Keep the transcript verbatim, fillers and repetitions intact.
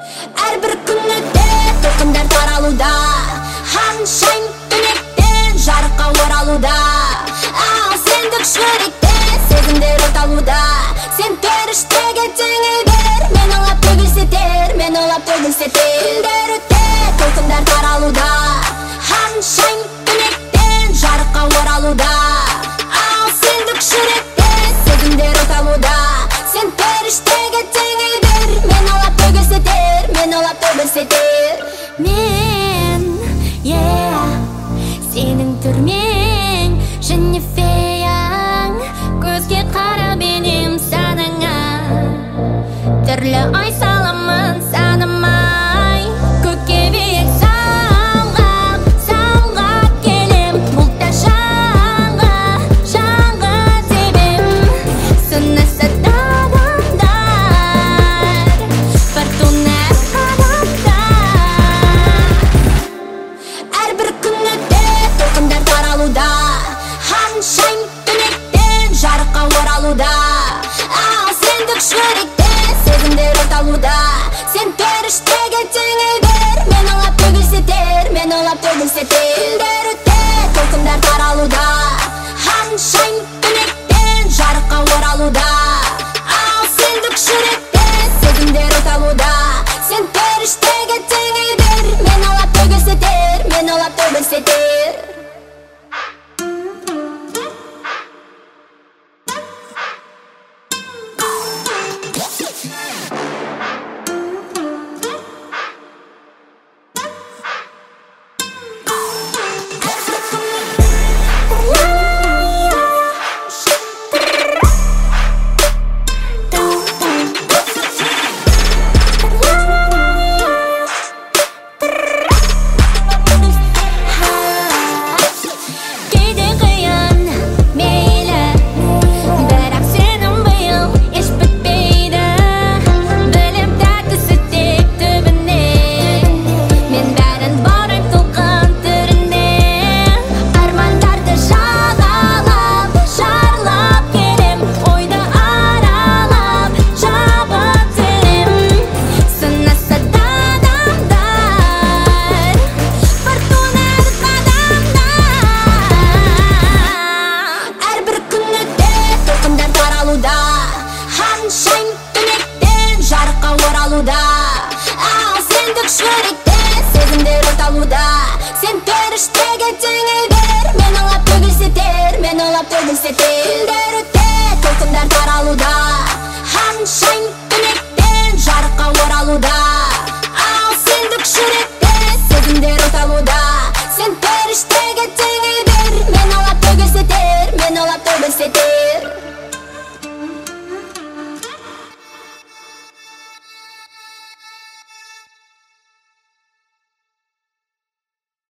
Әрбір күнде толқындар таралуда, ханшайым түнектен жарыққа оралуда. Ал сендік жүректе сезімдер оталуда. Сен періштеге теңелер, мен олап төгілсетер, мен олап төгілсетер. Күндер өтте толқындар таралуда, ханшайым түнектен жарыққа оралуда. Ал сендік жүректе сезімдер оталуда. Сен періштеге теңелер, мен олап төгілсетер, мен олап төгілсетер. Мен, yeah, сенің түрмең, және феяң. Көзге қарап енем санаңа, түрлі ой саламын санамай. Көкке биік самғап, самғап келем, бұлтта шаңға, шаңға тебем. Сынасады адамдар, фортуна Әрбір күнде толқындар таралуда, ханшайым түнектен жарыққа оралуда. Ал сендік жүректе сезімдер оталуда. Сен періштеге теңелер, мен олап төгілсетер, мен олап төгілсетер. Күндер өтте толқындар таралуда, ханшайым түнектен жарыққа оралуда. Ал сендік жүректе сезімдер оталуда. Сен періштеге теңелер, мен олап төгілсетер, мен олап төгілсетер. Ханшайым түнектен жарыққа оралуда. Ал сендік жүректе сезімдер оталуда. Сен періштеге теңелер, мен олап төгілсетер, мен олап төгілсетер. Күндер өтте толқындар таралуда, ханшайым түнектен жарыққа оралуда. Ал сендік жүректе сезімдер оталуда. Сен періштеге теңелер, мен олап төгілсетер, мен олап төгілсетер.